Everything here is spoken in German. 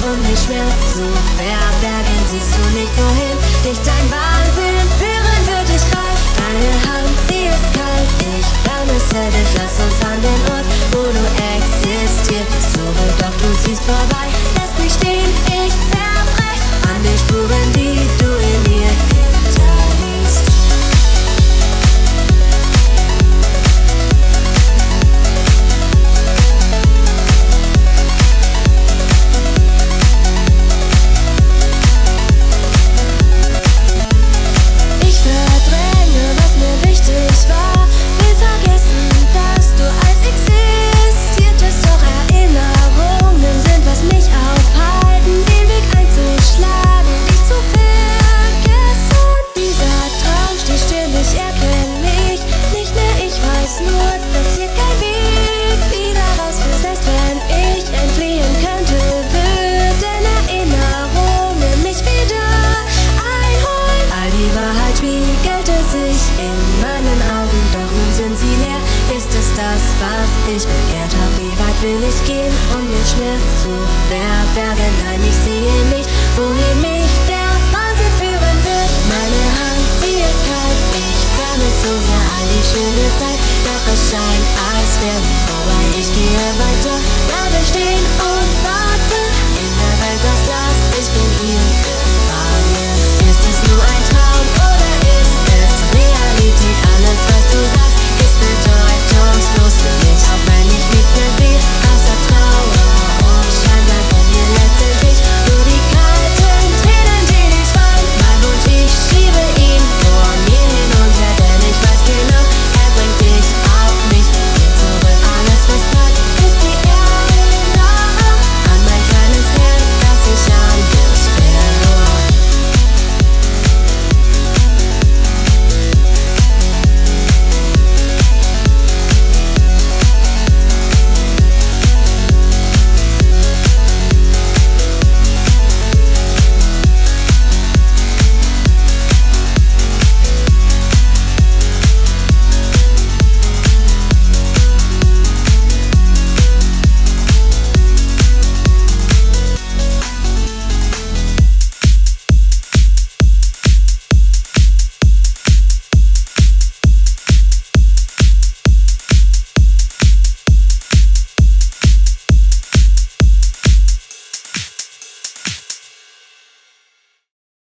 um den Schmerz zu verbergen. Siehst du nicht, wohin dich dein Wahnsinn führen wird? Ich greif deine Hand, sie ist kalt. Ich vermisse dich, lass uns an den Ort, wo du existierst, zurück, doch du ziehst vorbei. Lässt mich stehen, ich zerbrech an den Spuren, die du in mir hinterlässt. Was ich begehrt hab, wie weit will ich gehen, um den Schmerz zu verbergen? Nein, ich sehe nicht, wohin mich der Wahnsinn führen wird. Meine Hand, sie ist kalt, ich vermisse so sehr all die schöne Zeit.